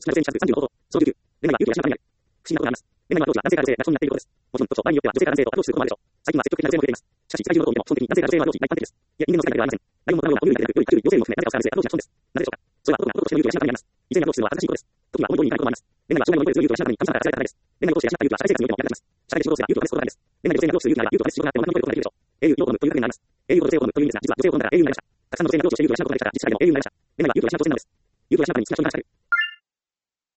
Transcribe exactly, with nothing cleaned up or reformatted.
少なくにさんじゅうの方法。小じゅうきゅう。恋愛は勇気を養うためにある。不思議なことがあります。恋愛は当時は男性から女性が人になっていることです。もちろん、当初、場合によっては女性から男性をアプローチすることもあるでしょう。最近は積極的な女性も増えています。しかし、世界中のことを見ても、基本的に男性から女性のアプローチが一般的です。いや、人間の世界ではありません。ライオンも卵も哺乳類だけでなく、より多種類、幼生も含め、誰かを使う男性がアプローチが基本です。なぜでしょうか。それは男が男としての勇気を養うためにあります。異性にアプローチするのは恥ずかしいことです。時には思い通りにいかないこともあります。恋愛は障害の一つ、勇気を養うために神様から与えられたためです。恋愛を通して養った勇気は社会生活においても役立ちます。社会で仕事をすれば勇気を試すことがあるんです。恋愛で女性にアプローチする勇気なら勇気を試す必要があっても何かの努力を行う必要があります。社会で仕事をすれば勇気を試す必要があっても何かの努力を行う必要があります。英雄、ヨーコムという有名な話です。英雄を女性を褒むという意味ですが、実は女性がアプローチして勇気を養うことができたら、実際でも英雄になりました。たくさんの女性がアプローチして勇気を養うことができたら、実際でも英雄になりました。恋愛は勇気を養うことです。勇気を養うために好きな人に話したり、